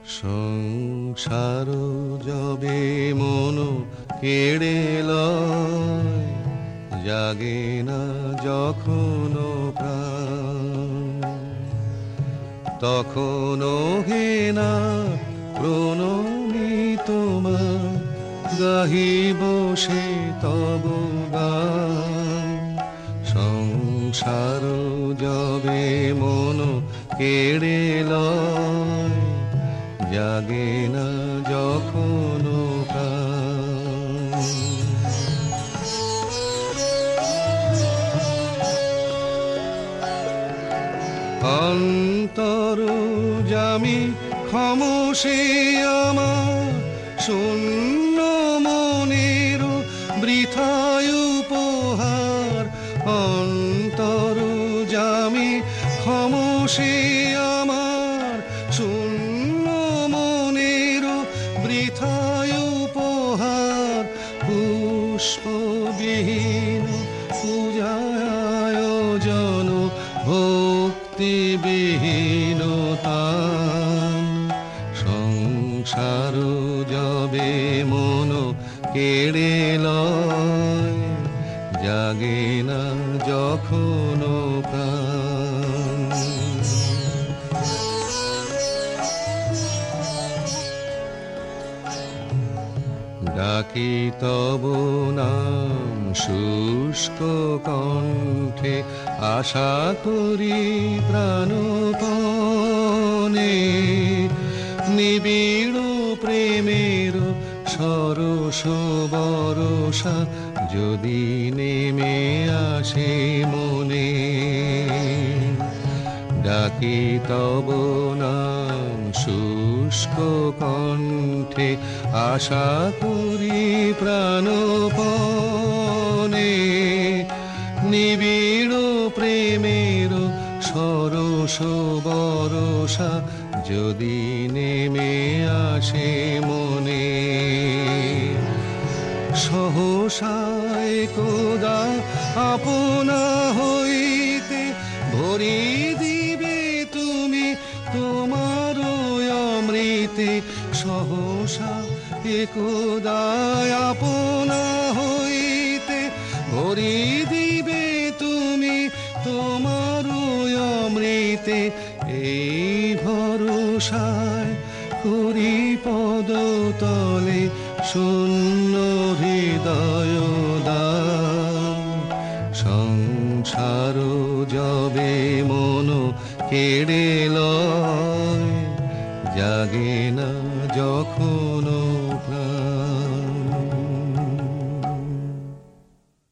সংসার যবে মন কেড়ে লয়, জাগে না যখন প্রাণ, তখনও হে না প্রণমী তোমার, গাহিব সে তব গান। সংসার যবে মন কেড়ে লয়, জাগে না যখন প্রাণ। অন্তর জামি ক্ষমসে আমার, শূন্য মনের বৃথায় উপহার। অন্তর জামি ক্ষমসে আমার, শূন্য মনের বৃথায় উপহার। পুষ্পবিহীন পূজায় আয়োজন, ভক্তিবিহীনতান। সংসার যবে মন কেড়ে লয়, জাগে না যখন প্রাণ। ডাকি তব নাম শুষ্ক কণ্ঠে, আশা করি প্রাণপণে। নিবিড় প্রেমের সরস বরষা যদি নেমে আসে মনে, ডাকি তব নাম শুষ্ক কণ্ঠে, আশা করি প্রাণপণে। নিবিড় প্রেমের সরস বরষা যদি নেমে আসে মনে, সহসায় কোদা আপনা হইতে ভরি দিবে তুমি তোমার অমৃতে। সহসা একদা আপনা হইতে ভরি দিবে তুমি তোমার অমৃতে। এই ভরসায় করি পদতলে শূন্য হৃদয় দান। সংসার যবে মন কেড়ে লয়, জাগে না যখন প্রাণ।